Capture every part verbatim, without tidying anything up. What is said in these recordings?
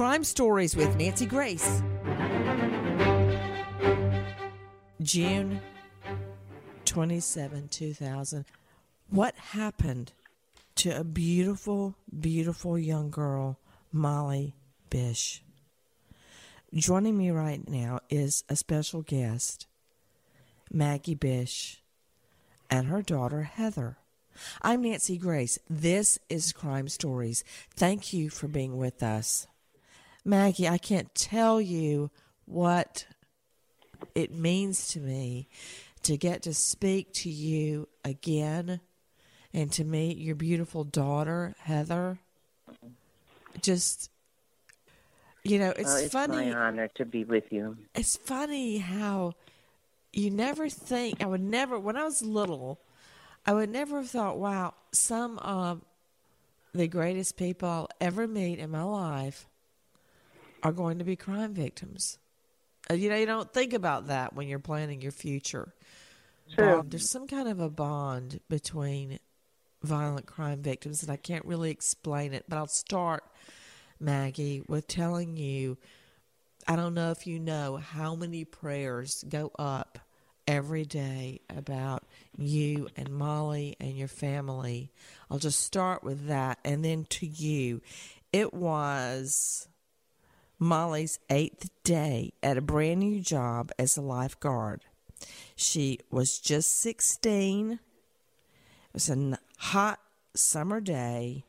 Crime Stories with Nancy Grace. June twenty-seventh, two thousand. What happened to a beautiful, beautiful young girl, Molly Bish? Joining me right now is a special guest, Maggie Bish, and her daughter, Heather. I'm Nancy Grace. This is Crime Stories. Thank you for being with us. Maggie, I can't tell you what it means to me to get to speak to you again and to meet your beautiful daughter, Heather. Just, you know, it's well, it's funny. It's my honor to be with you. It's funny how you never think, I would never, when I was little, I would never have thought, wow, some of the greatest people I'll ever meet in my life are going to be crime victims. You know, you don't think about that when you're planning your future. True. Bond, there's some kind of a bond between violent crime victims, and I can't really explain it, but I'll start, Maggie, with telling you, I don't know if you know how many prayers go up every day about you and Molly and your family. I'll just start with that, and then to you. It was Molly's eighth day at a brand new job as a lifeguard. She was just sixteen. It was a hot summer day.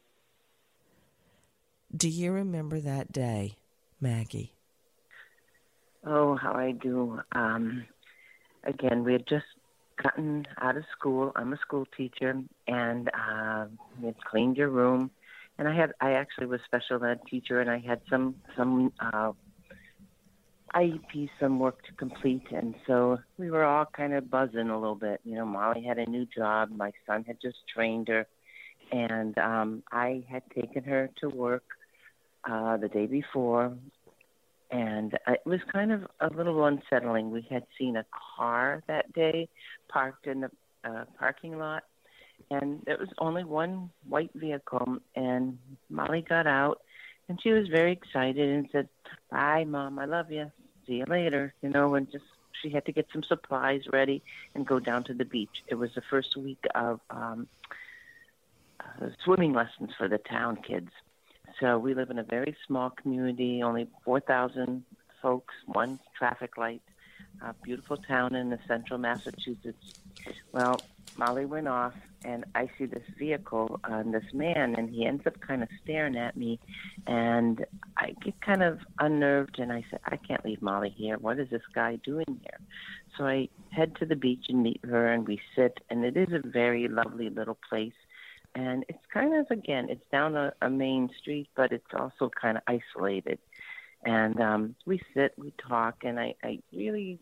Do you remember that day, Maggie? Oh, how I do. Um, again, we had just gotten out of school. I'm a school teacher, and uh, we had cleaned your room. And I had, I actually was special ed teacher, and I had some, some uh, I E P, some work to complete. And so we were all kind of buzzing a little bit. You know, Molly had a new job. My son had just trained her. And um, I had taken her to work uh, the day before. And it was kind of a little unsettling. We had seen a car that day parked in the uh, parking lot. And there was only one white vehicle, and Molly got out, and she was very excited and said, "Bye, Mom, I love you. See you later." You know, and just she had to get some supplies ready and go down to the beach. It was the first week of um, uh, swimming lessons for the town kids. So we live in a very small community, only four thousand folks, one traffic light, a beautiful town in the central Massachusetts. Well, Molly went off, and I see this vehicle and this man, and he ends up kind of staring at me, and I get kind of unnerved, and I said, I can't leave Molly here. What is this guy doing here? So I head to the beach and meet her, and we sit, and it is a very lovely little place, and it's kind of, again, it's down a, a main street, but it's also kind of isolated, and um, we sit, we talk, and I, I really...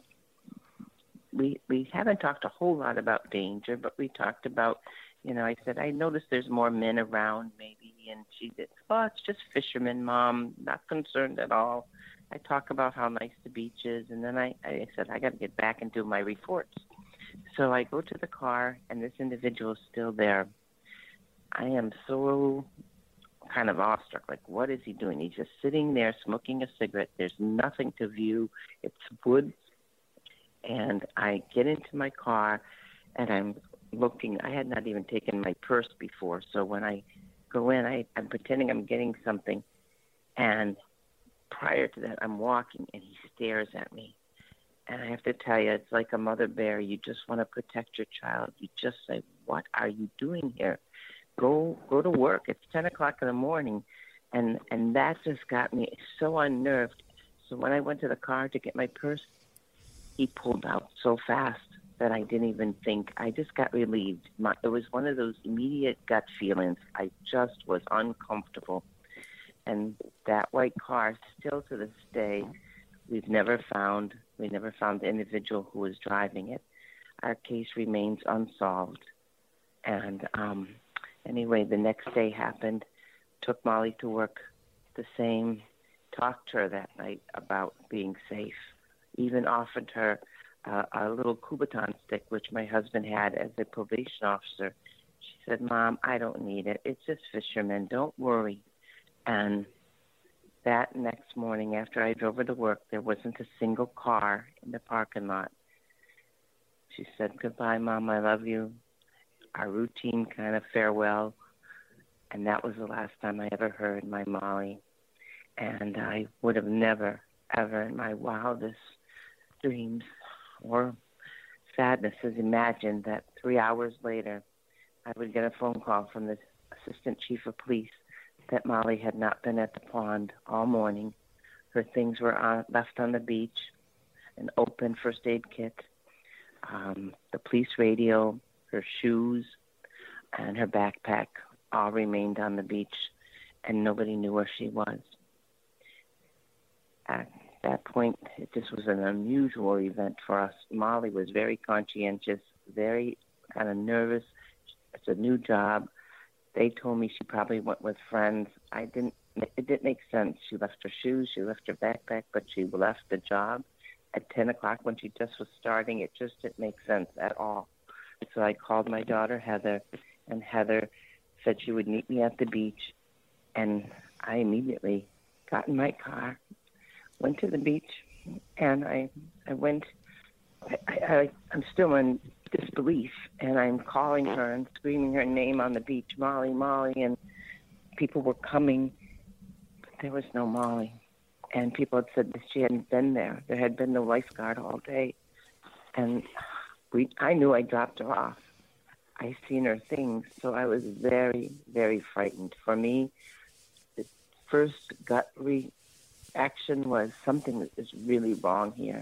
We we haven't talked a whole lot about danger, but we talked about, you know, I said, I noticed there's more men around maybe, and she said, oh, it's just fishermen, Mom, not concerned at all. I talk about how nice the beach is, and then I, I said, I got to get back and do my reports. So I go to the car, and this individual is still there. I am so kind of awestruck, like, what is he doing? He's just sitting there smoking a cigarette. There's nothing to view. It's woods. And I get into my car, and I'm looking. I had not even taken my purse before, so when I go in, I, I'm pretending I'm getting something. And prior to that, I'm walking, and he stares at me. And I have to tell you, it's like a mother bear. You just want to protect your child. You just say, what are you doing here? Go go to work. It's ten o'clock in the morning. And, and that just got me so unnerved. So when I went to the car to get my purse, he pulled out so fast that I didn't even think. I just got relieved. My, it was one of those immediate gut feelings. I just was uncomfortable. And that white car, still to this day, we've never found, we never found the individual who was driving it. Our case remains unsolved. And um, anyway, the next day happened, took Molly to work the same, talked to her that night about being safe. Even offered her uh, a little Kubotan stick, which my husband had as a probation officer. She said, Mom, I don't need it. It's just fishermen. Don't worry. And that next morning after I drove her to work, there wasn't a single car in the parking lot. She said, "Goodbye, Mom, I love you." Our routine kind of farewell. And that was the last time I ever heard my Molly. And I would have never, ever in my wildest dreams or sadnesses imagined that three hours later I would get a phone call from the assistant chief of police that Molly had not been at the pond all morning. Her things were on, left on the beach, an open first aid kit, um, the police radio, her shoes, and her backpack all remained on the beach, and nobody knew where she was. At that point, it just was an unusual event for us. Molly was very conscientious, very kind of nervous. It's a new job. They told me she probably went with friends. I didn't. It didn't make sense. She left her shoes, she left her backpack, but she left the job at ten o'clock when she just was starting. It just didn't make sense at all. So I called my daughter, Heather, and Heather said she would meet me at the beach. And I immediately got in my car, went to the beach, and I I went. I, I, I'm still in disbelief, and I'm calling her and screaming her name on the beach, "Molly, Molly," and people were coming, but there was no Molly. And people had said that she hadn't been there. There had been no lifeguard all day. And we, I knew I dropped her off. I seen her things, so I was very, very frightened. For me, the first gut reaction was something is really wrong here.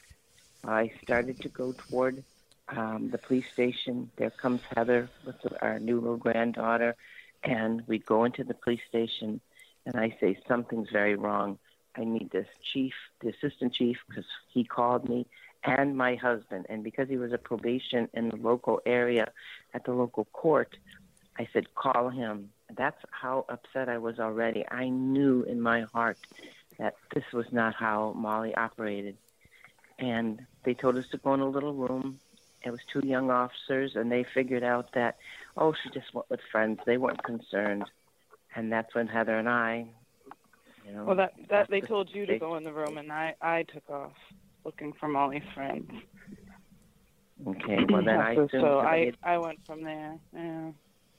I started to go toward um, the police station. There comes Heather with our new little granddaughter, and we go into the police station, and I say, something's very wrong. I need this chief, the assistant chief, because he called me, and my husband. And because he was a probation in the local area at the local court, I said, call him. That's how upset I was already. I knew in my heart that this was not how Molly operated. And they told us to go in a little room. It was two young officers, and they figured out that, oh, she just went with friends. They weren't concerned. And that's when Heather and I, you know. Well, that, that they told you to they, go in the room, and I, I took off looking for Molly's friends. Okay, well, then I assumed. So I, had, I went from there, yeah.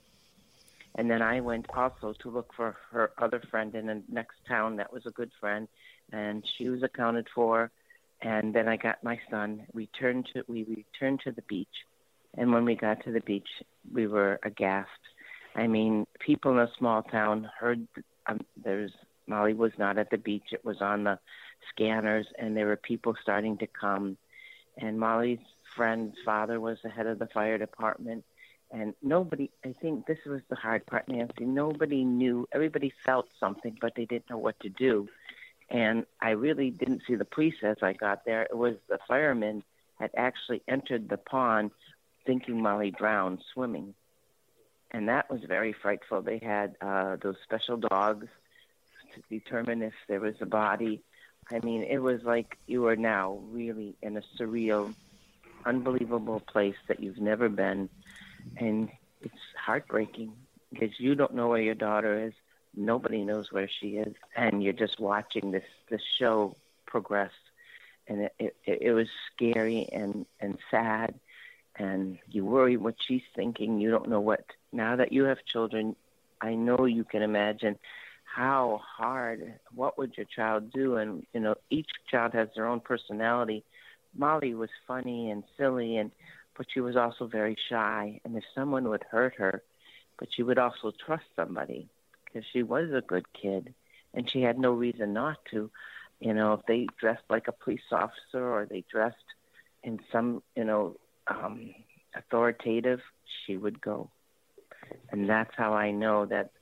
And then I went also to look for her other friend in the next town that was a good friend, and she was accounted for. And then I got my son. We turned to we returned to the beach, and when we got to the beach, we were aghast. I mean, people in a small town heard um, there's Molly was not at the beach. It was on the scanners, and there were people starting to come. And Molly's friend's father was the head of the fire department, and nobody. I think this was the hard part, Nancy. Nobody knew. Everybody felt something, but they didn't know what to do. And I really didn't see the police as I got there. It was the firemen had actually entered the pond thinking Molly drowned swimming. And that was very frightful. They had uh, those special dogs to determine if there was a body. I mean, it was like you are now really in a surreal, unbelievable place that you've never been. And it's heartbreaking because you don't know where your daughter is. Nobody knows where she is, and you're just watching this, this show progress, and it, it, it was scary and, and sad, and you worry what she's thinking. You don't know what. Now that you have children, I know you can imagine how hard, what would your child do, and, you know, each child has their own personality. Molly was funny and silly, and but she was also very shy, and if someone would hurt her, but she would also trust somebody, because she was a good kid, and she had no reason not to. You know, if they dressed like a police officer or they dressed in some, you know, um, authoritative, she would go. And that's how I know that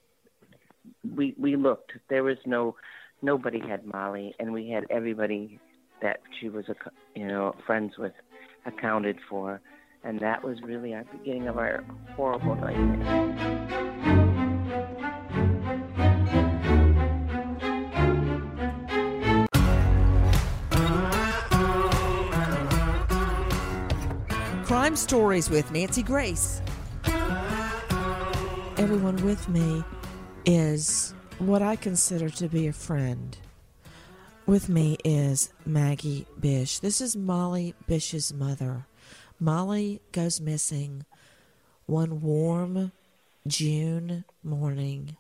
we we looked. There was no, nobody had Molly, and we had everybody that she was, you know, friends with accounted for. And that was really our beginning of our horrible nightmare. Crime Stories with Nancy Grace. Everyone with me is what I consider to be a friend. With me is Maggie Bish. This is Molly Bish's mother. Molly goes missing one warm June morning,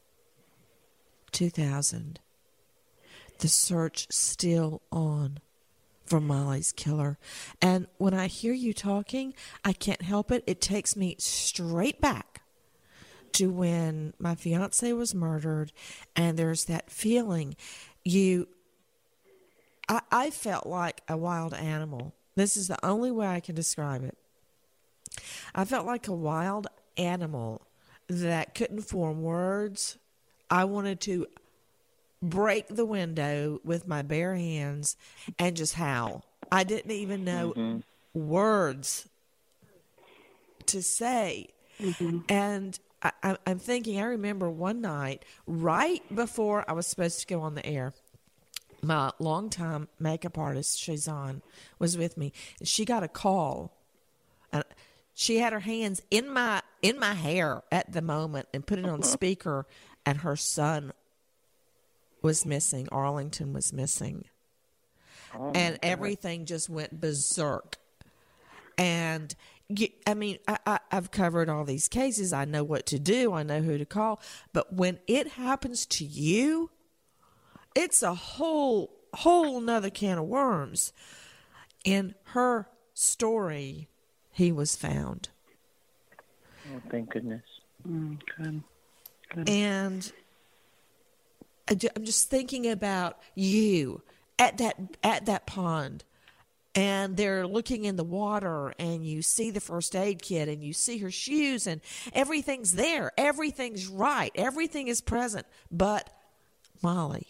two thousand. The search still on for Molly's killer. And when I hear you talking, I can't help it. It takes me straight back to when my fiance was murdered, and there's that feeling you I, I felt like a wild animal. This is the only way I can describe it. I felt like a wild animal that couldn't form words. I wanted to break the window with my bare hands and just howl. I didn't even know mm-hmm. words to say. Mm-hmm. And I, I, I'm thinking, I remember one night, right before I was supposed to go on the air, my longtime makeup artist, Shazan, was with me. She got a call. And she had her hands in my in my hair at the moment and put it on speaker, and her son was missing. Arlington was missing. Oh, and everything just went berserk. And, I mean, I, I, I've covered all these cases. I know what to do. I know who to call. But when it happens to you, it's a whole, whole nother can of worms. In her story, he was found. Oh, thank goodness. Mm, good. Good. And I'm just thinking about you at that at that pond, and they're looking in the water, and you see the first aid kit, and you see her shoes, and everything's there. Everything's right. Everything is present. But, Molly,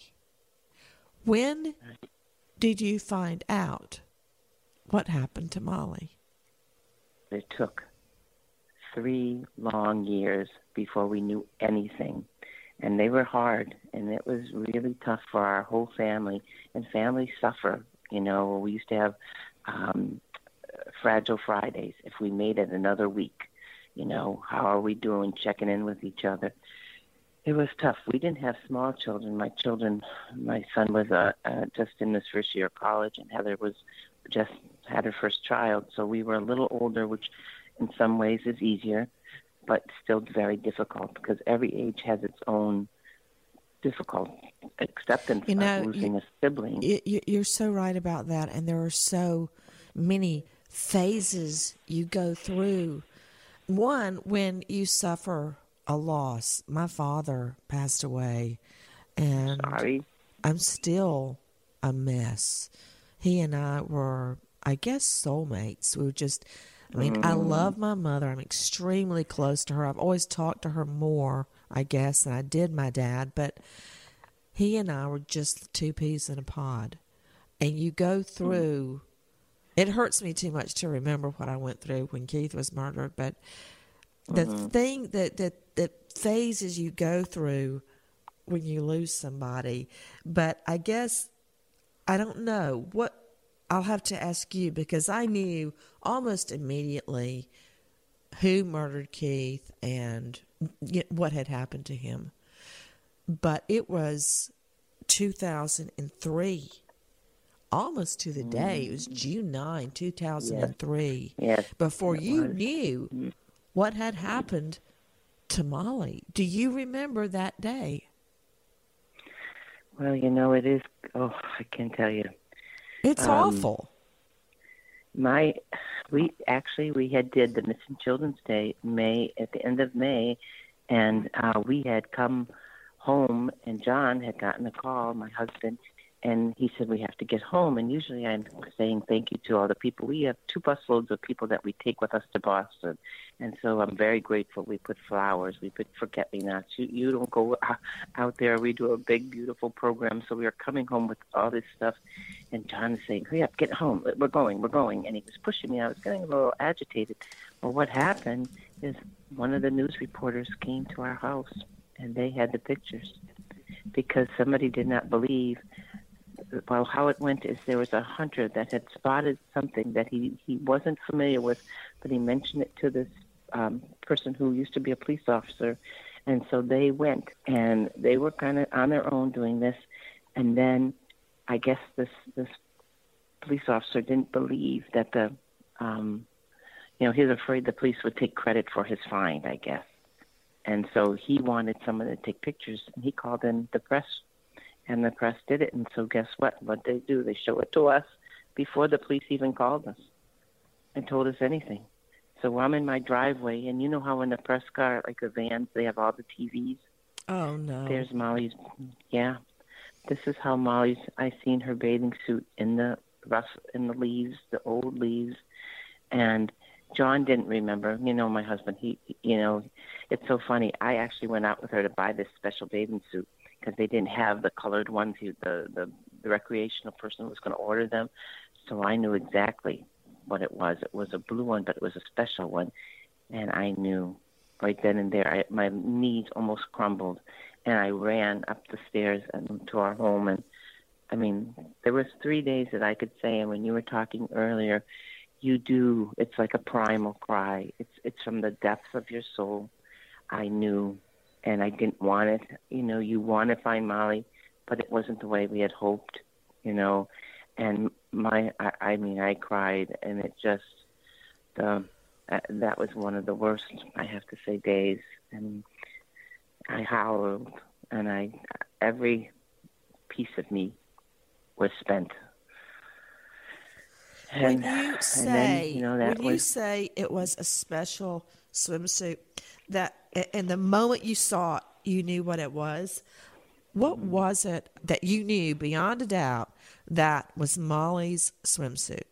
when did you find out what happened to Molly? It took three long years before we knew anything. And they were hard, and it was really tough for our whole family. And families suffer. You know, we used to have um, Fragile Fridays if we made it another week. You know, how are we doing, checking in with each other. It was tough. We didn't have small children. My children, my son was uh, uh, just in his first year of college, and Heather was just had her first child. So we were a little older, which in some ways is easier, but still very difficult because every age has its own difficult acceptance you know, of losing you, a sibling. You, you're so right about that, and there are so many phases you go through. One, when you suffer a loss. My father passed away, and Sorry. I'm still a mess. He and I were, I guess, soulmates. We were just... I mean, mm. I love my mother. I'm extremely close to her. I've always talked to her more, I guess, than I did my dad. But he and I were just two peas in a pod. And you go through... Mm. It hurts me too much to remember what I went through when Keith was murdered. But the mm-hmm. thing that, that, that phases you go through when you lose somebody. But I guess, I don't know. What... I'll have to ask you, because I knew almost immediately who murdered Keith and what had happened to him. But it was two thousand three, almost to the day. It was June ninth, two thousand three, yes. Yes, before you was. knew what had happened to Molly. Do you remember that day? Well, you know, it is, oh, I can't tell you. It's um, awful. My, we actually we had did the Missing Children's Day May at the end of May, and uh, we had come home, and John had gotten a call, my husband, and he said we have to get home. And usually I'm saying thank you to all the people. We have two busloads of people that we take with us to Boston, and so I'm very grateful. We put flowers, we put forget-me-nots. You, you don't go out there. We do a big, beautiful program. So we are coming home with all this stuff, and John is saying, hurry up, get home. We're going, we're going. And he was pushing me. I was getting a little agitated. Well, what happened is one of the news reporters came to our house, and they had the pictures because somebody did not believe. Well, how it went is there was a hunter that had spotted something that he, he wasn't familiar with, but he mentioned it to this um, person who used to be a police officer, And so they went, and they were kind of on their own doing this. And then I guess this this police officer didn't believe that the, um, you know, he was afraid the police would take credit for his find, I guess. And so he wanted someone to take pictures, and he called in the press, and the press did it. And so guess what? What they do, they show it to us before the police even called us and told us anything. So I'm in my driveway, and you know how in the press car, like the vans, they have all the T Vs? Oh, no. There's Molly's, yeah. This is how Molly's, I seen her bathing suit in the rust, in the leaves, the old leaves. And John didn't remember. You know, my husband, he, you know, it's so funny. I actually went out with her to buy this special bathing suit because they didn't have the colored ones. He, the, the, the recreational person was going to order them. So I knew exactly what it was. It was a blue one, but it was a special one. And I knew right then and there. I, my knees almost crumbled. And I ran up the stairs and to our home. And, I mean, there was three days that I could say, and when you were talking earlier, you do, it's like a primal cry. It's it's from the depths of your soul. I knew, and I didn't want it. You know, you want to find Molly, but it wasn't the way we had hoped, you know. And my, I, I mean, I cried, and it just, the, uh, that was one of the worst, I have to say, days. And I howled, and I, every piece of me was spent. And, when you say, then, you know, that when was, you say it was a special swimsuit, that and the moment you saw it, you knew what it was. What was it that you knew beyond a doubt that was Molly's swimsuit?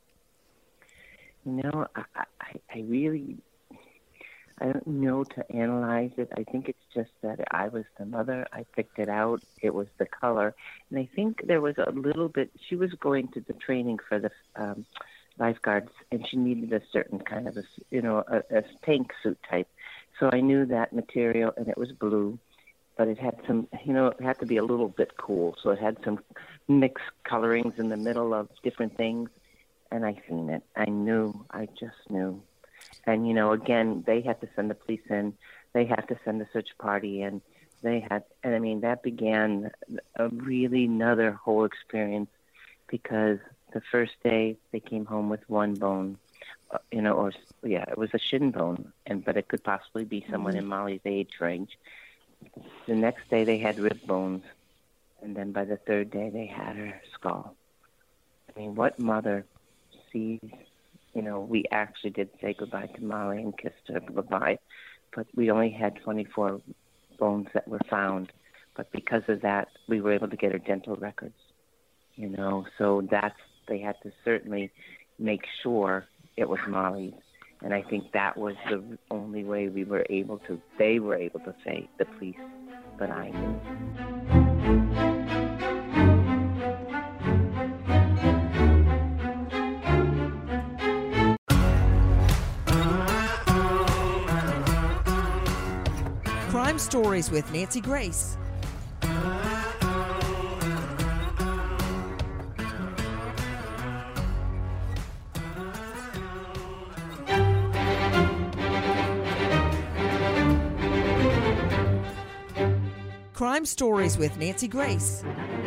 You know, I, I, I really, I don't know to analyze it. I think it's just that I was the mother. I picked it out. It was the color. And I think there was a little bit, she was going to the training for the um, lifeguards, and she needed a certain kind of, a, you know, a, a tank suit type. So I knew that material, and it was blue, but it had some, you know, it had to be a little bit cool. So it had some mixed colorings in the middle of different things. And I seen it. I knew. I just knew. And, you know, again, they had to send the police in. They had to send the search party in. They had, and I mean, that began a really another whole experience, because the first day they came home with one bone, uh, you know, or, yeah, it was a shin bone, and but it could possibly be someone mm-hmm. in Molly's age range. The next day they had rib bones, and then by the third day they had her skull. I mean, what mother sees? You know, we actually did say goodbye to Molly and kissed her goodbye, but we only had twenty-four bones that were found. But because of that, we were able to get her dental records, you know. So that's, they had to certainly make sure it was Molly's. And I think that was the only way we were able to, they were able to say, the police, but I knew. Crime Stories with Nancy Grace. Crime Stories with Nancy Grace.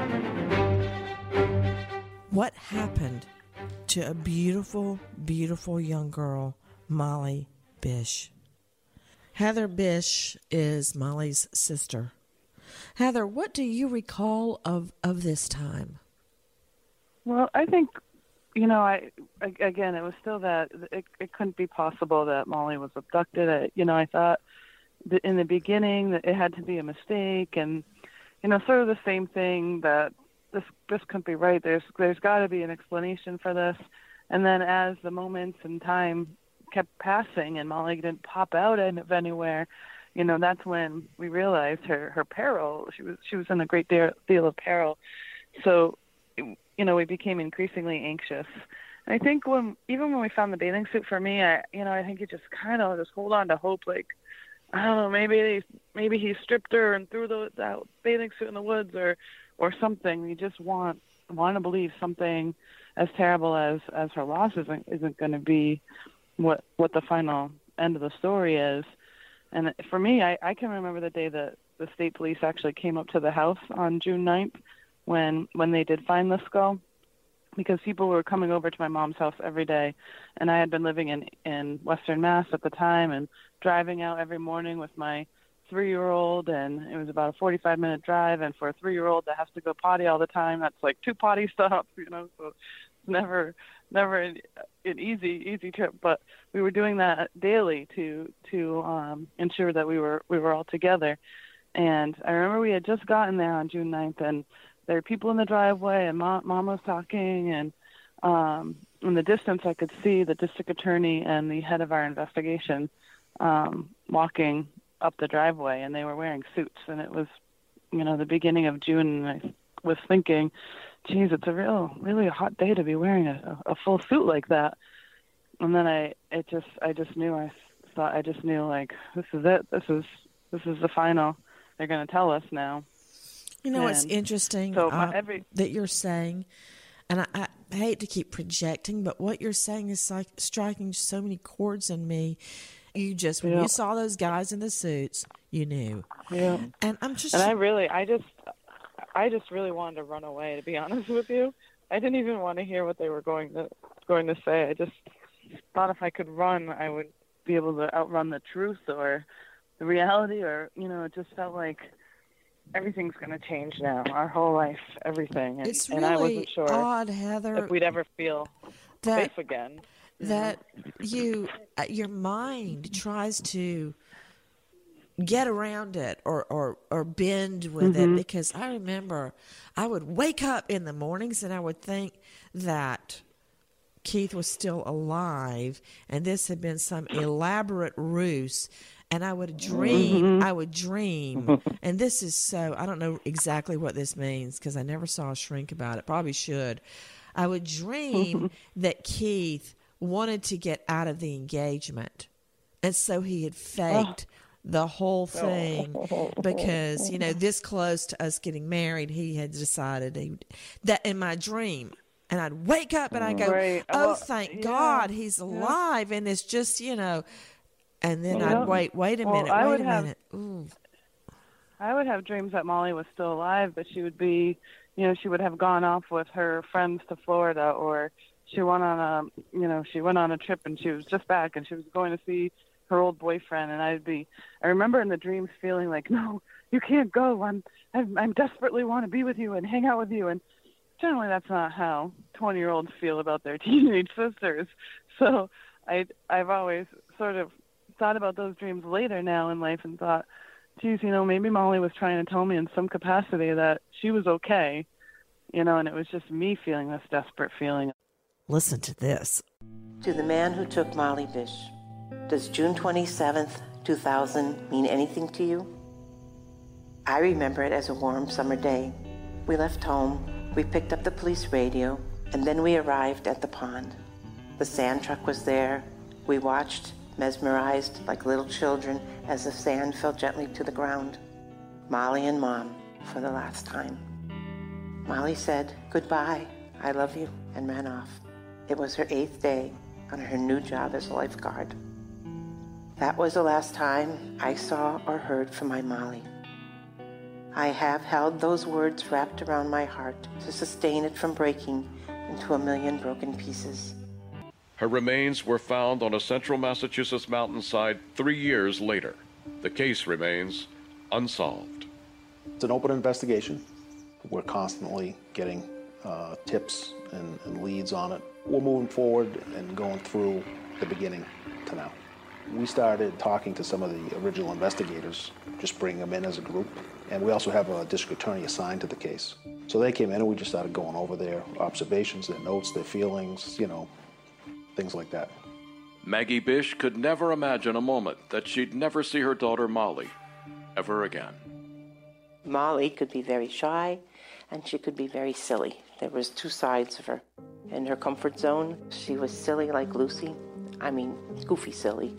What happened to a beautiful, beautiful young girl, Molly Bish? Heather Bish is Molly's sister. Heather, what do you recall of, of this time? Well, I think, you know, I, I again, it was still that it, it couldn't be possible that Molly was abducted. I, you know, I thought that in the beginning that it had to be a mistake, and, you know, sort of the same thing that this this couldn't be right. There's there's got to be an explanation for this. And then as the moments and time kept passing and Molly didn't pop out of anywhere, you know, that's when we realized her, her peril. She was she was in a great deal of peril. So, you know, we became increasingly anxious. And I think when even when we found the bathing suit, for me, I you know, I think you just kind of just hold on to hope, like, I don't know, maybe they, maybe he stripped her and threw the that bathing suit in the woods or or something. You just want want to believe something as terrible as, as her loss isn't isn't going to be what what the final end of the story is. And for me, I, I can remember the day that the state police actually came up to the house on June ninth when when they did find the skull, because people were coming over to my mom's house every day, and I had been living in, in Western Mass at the time and driving out every morning with my three-year-old, and it was about a forty-five minute drive, and for a three-year-old that has to go potty all the time, that's like two potty stops, you know, so it's never never an, an easy easy trip, but we were doing that daily to to um ensure that we were we were all together. And I remember we had just gotten there on June ninth, and there were people in the driveway, and mom, mom was talking, and um in the distance I could see the district attorney and the head of our investigation um walking up the driveway, and they were wearing suits, and it was, you know, the beginning of June, and I was thinking, geez, it's a real, really a hot day to be wearing a, a full suit like that. And then I, it just, I just knew, I thought, I just knew, like, this is it. This is, this is the final. They're going to tell us now. You know, and it's interesting so uh, my, every, that you're saying, and I, I hate to keep projecting, but what you're saying is like striking so many chords in me. You just, when yeah. you saw those guys in the suits, you knew. Yeah. And I'm just, and I really, I just, I just really wanted to run away, to be honest with you. I didn't even want to hear what they were going to, going to say. I just thought if I could run, I would be able to outrun the truth or the reality, or, you know, it just felt like everything's going to change now. Our whole life, everything. And, it's and really I wasn't sure odd, Heather, if we'd ever feel that, safe again. that you, uh, your mind tries to get around it or, or, or bend with mm-hmm. it, because I remember I would wake up in the mornings and I would think that Keith was still alive and this had been some elaborate ruse, and I would dream, mm-hmm. I would dream, and this is so, I don't know exactly what this means because I never saw a shrink about it, probably should. I would dream that Keith wanted to get out of the engagement, and so he had faked oh. the whole thing because, you know, this close to us getting married, he had decided he, that in my dream. And I'd wake up and I'd go, right. oh, well, thank yeah. God he's alive. Yeah. And it's just, you know, and then yeah. I'd wait, wait a well, minute, I wait would a have, minute. Ooh. I would have dreams that Molly was still alive, but she would be, you know, she would have gone off with her friends to Florida, or she went on a, you know, she went on a trip and she was just back and she was going to see her old boyfriend. And I'd be, I remember in the dreams feeling like, no, you can't go. I'm, I'm, I'm desperately want to be with you and hang out with you. And generally that's not how twenty year olds feel about their teenage sisters. So I, I've always sort of thought about those dreams later now in life and thought, geez, you know, maybe Molly was trying to tell me in some capacity that she was okay, you know, and it was just me feeling this desperate feeling. Listen to this. To the man who took Molly Bish, does June twenty-seventh, two thousand mean anything to you? I remember it as a warm summer day. We left home, we picked up the police radio, and then we arrived at the pond. The sand truck was there. We watched, mesmerized like little children, as the sand fell gently to the ground. Molly and Mom for the last time. Molly said, goodbye, I love you, and ran off. It was her eighth day on her new job as a lifeguard. That was the last time I saw or heard from my Molly. I have held those words wrapped around my heart to sustain it from breaking into a million broken pieces. Her remains were found on a central Massachusetts mountainside three years later. The case remains unsolved. It's an open investigation. We're constantly getting uh, tips and, and leads on it. We're moving forward and going through the beginning to now. We started talking to some of the original investigators, just bringing them in as a group. And we also have a district attorney assigned to the case. So they came in and we just started going over their observations, their notes, their feelings, you know, things like that. Maggie Bish could never imagine a moment that she'd never see her daughter Molly ever again. Molly could be very shy and she could be very silly. There was two sides of her. In her comfort zone, she was silly like Lucy. I mean, goofy silly.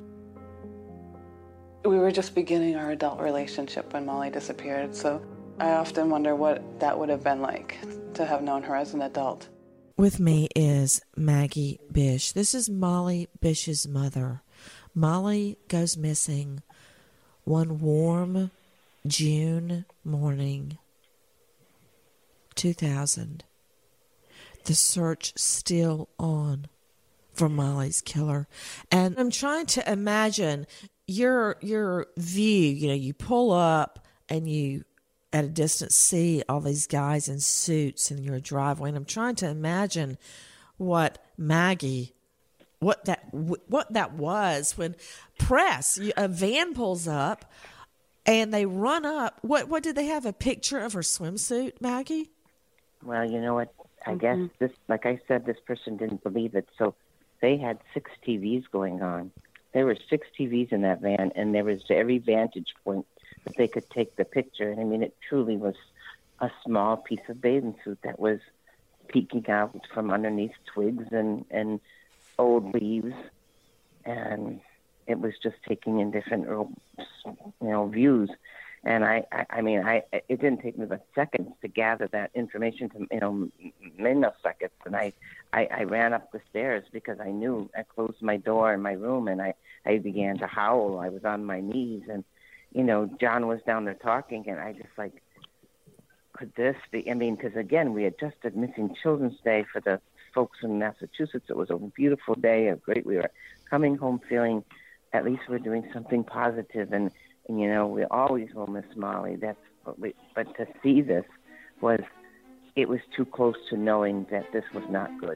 We were just beginning our adult relationship when Molly disappeared, so I often wonder what that would have been like to have known her as an adult. With me is Maggie Bish. This is Molly Bish's mother. Molly goes missing One warm June morning, two thousand. The search still on for Molly's killer. And I'm trying to imagine your your view. You know, you pull up and you at a distance see all these guys in suits in your driveway. And I'm trying to imagine what Maggie, what that what that was when press, a van pulls up and they run up. What what did they have, a picture of her swimsuit, Maggie? Well, you know what? I Mm-hmm. guess this, like I said, this person didn't believe it. So they had six T Vs going on. There were six T Vs in that van, and there was every vantage point that they could take the picture. And I mean, it truly was a small piece of bathing suit that was peeking out from underneath twigs and, and old leaves. And it was just taking in different, you know, views. And I, I, I mean, I, it didn't take me but seconds to gather that information to, you know, milliseconds. And I, I, I ran up the stairs because I knew. I closed my door in my room and I, I began to howl. I was on my knees and, you know, John was down there talking and I just like, could this be? I mean, because again, we had just had Missing Children's Day for the folks in Massachusetts. It was a beautiful day, a great. We were coming home feeling at least we're doing something positive, and, and you know, we always will miss Molly. That's what we. But to see this was, it was too close to knowing that this was not good.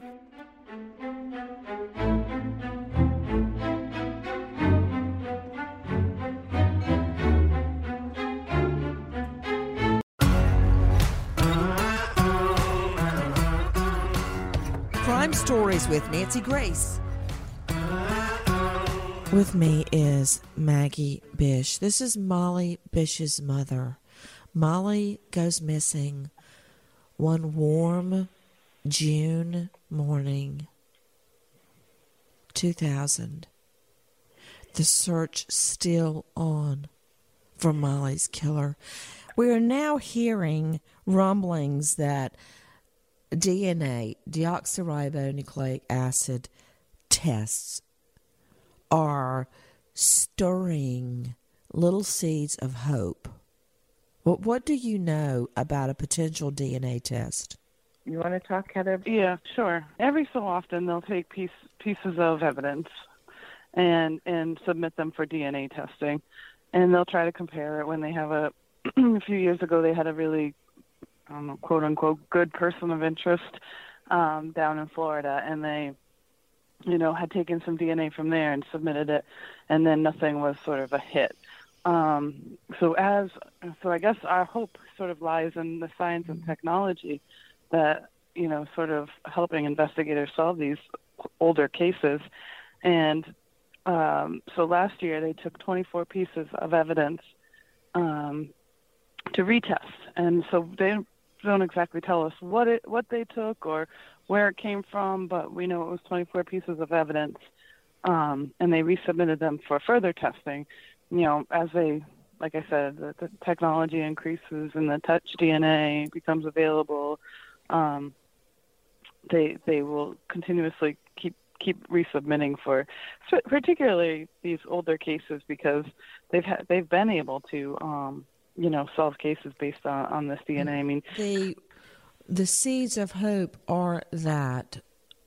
Crime Stories with Nancy Grace. With me is Maggie Bish. This is Molly Bish's mother. Molly goes missing one warm June morning, two thousand. The search still on for Molly's killer. We are now hearing rumblings that D N A, deoxyribonucleic acid tests, are stirring little seeds of hope. What, what do you know about a potential D N A test? You want to talk, Heather? Yeah, sure. Every so often they'll take piece, pieces of evidence and and submit them for D N A testing, and they'll try to compare it. When they have a, a few years ago, they had a really, I don't know, quote unquote, good person of interest um, down in Florida, and they, you know, had taken some D N A from there and submitted it, and then nothing was sort of a hit. Um, so as, so I guess our hope sort of lies in the science and technology that, you know, sort of helping investigators solve these older cases. And um, so last year they took twenty-four pieces of evidence um, to retest, and so they don't exactly tell us what it what they took or where it came from, but we know it was twenty-four pieces of evidence, um, and they resubmitted them for further testing. You know, as they, like I said, the, the technology increases and the touch D N A becomes available, um, they they will continuously keep keep resubmitting for, particularly these older cases, because they've had they've been able to. Um, you know, solve cases based on, on this D N A. I mean, the the seeds of hope are that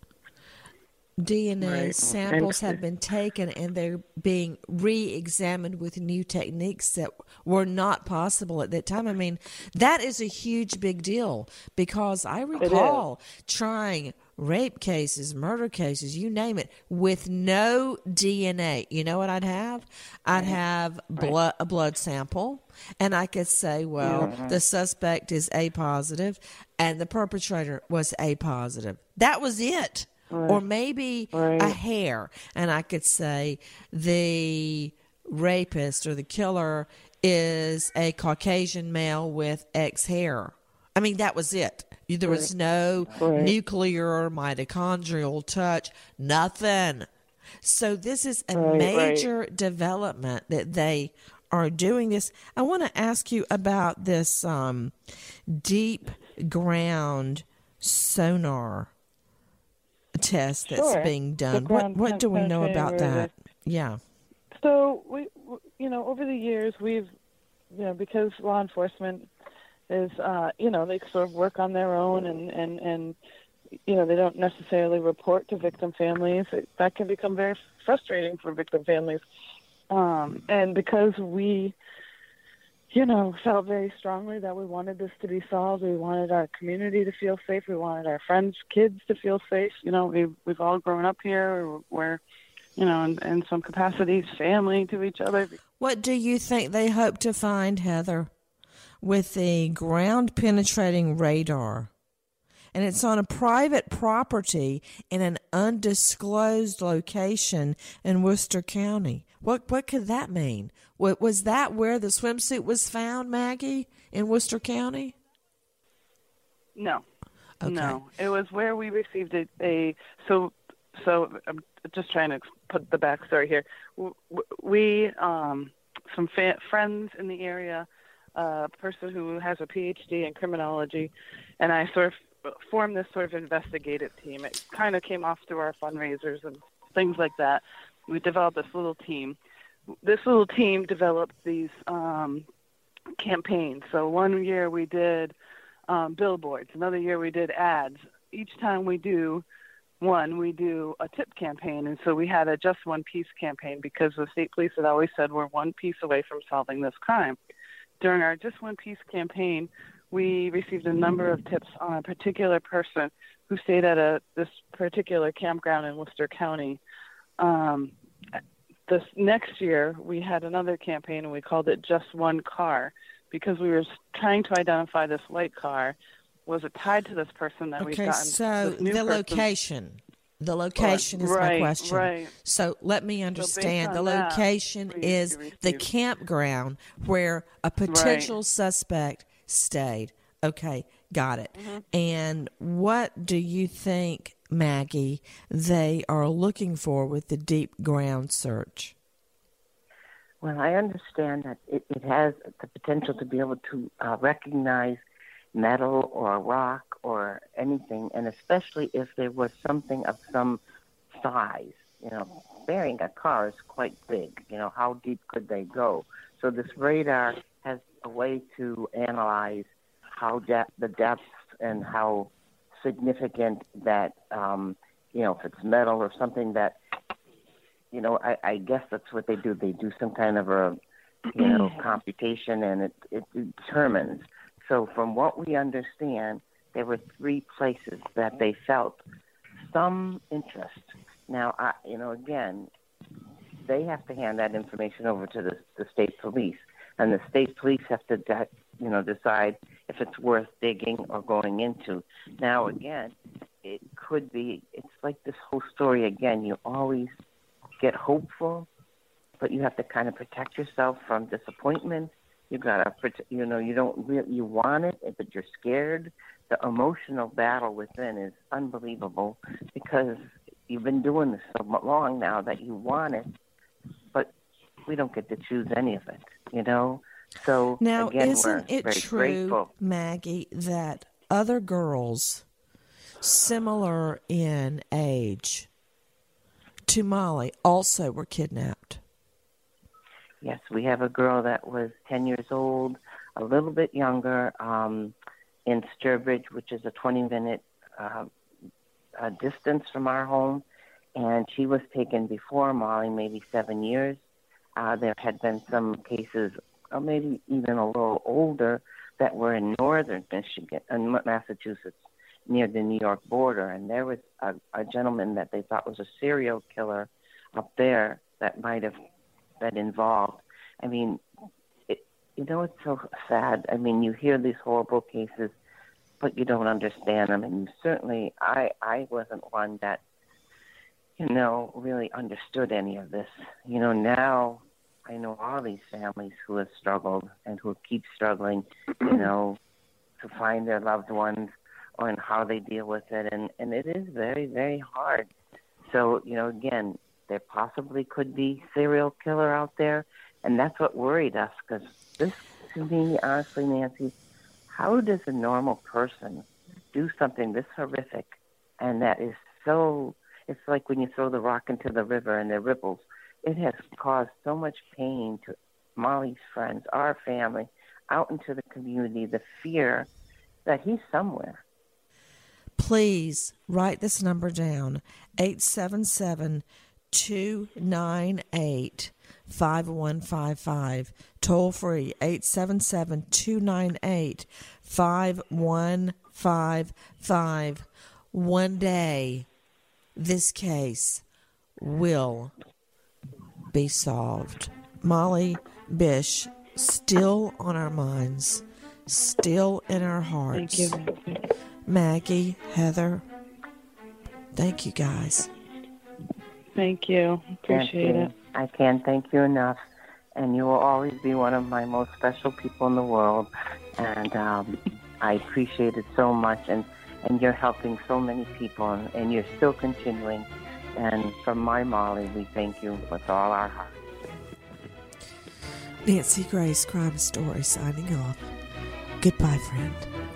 D N A Right. samples have been taken and they're being re-examined with new techniques that were not possible at that time. I mean, that is a huge big deal, because I recall trying rape cases, murder cases, you name it, with no D N A. You know what I'd have? I'd have blood, a blood sample, and I could say, well, Yeah. the suspect is A positive and the perpetrator was A positive. That was it. Right. Or maybe Right. a hair, and I could say the rapist or the killer is a Caucasian male with X hair. I mean, that was it. There was no Right. nuclear mitochondrial touch, nothing. So this is a Right, major development that they are doing this. I want to ask you about this um, deep ground sonar test that's Sure. being The done. What ground what do we know penetrating about that? radar. Yeah. So we you know, over the years, we've, you know, because law enforcement is, uh, you know, they sort of work on their own and, and, and you know, they don't necessarily report to victim families. It, that can become very frustrating for victim families. Um, and because we, you know, felt very strongly that we wanted this to be solved, we wanted our community to feel safe, we wanted our friends' kids to feel safe. You know, we've, we've all grown up here. We're, you know, in, in some capacities, family to each other. What do you think they hope to find, Heather, with the ground-penetrating radar? And it's on a private property in an undisclosed location in Worcester County. What what could that mean? What, was that where the swimsuit was found, Maggie, in Worcester County? No. Okay. No. It was where we received a, a so so I'm just trying to put the backstory here. We, um, some fa- friends in the area, a person who has a P H D in criminology, and I sort of formed this sort of investigative team. It kind of came off through our fundraisers and things like that. We developed this little team. This little team developed these um, campaigns. So one year we did um, billboards. Another year we did ads. Each time we do one, we do a tip campaign. And so we had a Just One Piece campaign because the state police had always said we're one piece away from solving this crime. During our Just One Piece campaign, we received a number of tips on a particular person who stayed at a this particular campground in Worcester County. Um, this next year, we had another campaign, and we called it Just One Car because we were trying to identify this white car. Was it tied to this person that okay, we've gotten? So this new the person? location. The location is right, my question. Right. So let me understand. So the that, location we, is we the campground where a potential right. suspect stayed. Okay, got it. Mm-hmm. And what do you think, Maggie, they are looking for with the deep ground search? Well, I understand that it, it has the potential to be able to uh, recognize metal or rock or anything, and especially if there was something of some size. You know, burying a car is quite big. You know, how deep could they go? So this radar has a way to analyze how de- the depth and how significant that, um, you know, if it's metal or something that, you know, I, I guess that's what they do. They do some kind of a, you know, computation, and it, it determines. So from what we understand, there were three places that they felt some interest. Now, I, you know, again, they have to hand that information over to the, the state police, and the state police have to, de- you know, decide if it's worth digging or going into. Now, again, it could be, it's like this whole story again. You always get hopeful, but you have to kind of protect yourself from disappointment. You gotta, you know, you don't really, you want it, but you're scared. The emotional battle within is unbelievable because you've been doing this so long now that you want it, but we don't get to choose any of it, you know? So now, again, isn't we're it very true, grateful. Maggie, that other girls similar in age to Molly also were kidnapped? Yes, we have a girl that was ten years old, a little bit younger, um, in Sturbridge, which is a twenty-minute uh, uh, distance from our home, and she was taken before Molly, maybe seven years. Uh, there had been some cases, or maybe even a little older, that were in northern Michigan, in Massachusetts, near the New York border, and there was a, a gentleman that they thought was a serial killer up there that might have been involved. I mean, it, you know, it's so sad. I mean, you hear these horrible cases, but you don't understand them, and you certainly, I, I wasn't one that, you know, really understood any of this. You know, now I know all these families who have struggled and who keep struggling, you know, to find their loved ones and how they deal with it. And, and it is very, very hard. So, you know, again, there possibly could be serial killer out there. And that's what worried us, because this, to me, honestly, Nancy, how does a normal person do something this horrific and that is so, it's like when you throw the rock into the river and there ripples. It has caused so much pain to Molly's friends, our family, out into the community, the fear that he's somewhere. Please write this number down, eight seven seven, two nine eight, five one five five. Toll free, eight seven seven, two nine eight, five one five five. One day, this case will be solved. Molly Bish, still on our minds, still in our hearts. Thank you. Maggie, Heather, thank you guys. Thank you. Appreciate it. I can't thank you enough. And you will always be one of my most special people in the world. And um, I appreciate it so much. And, and you're helping so many people, and, and you're still continuing. And from my Molly, we thank you with all our hearts. Nancy Grace, Crime Story, signing off. Goodbye, friend.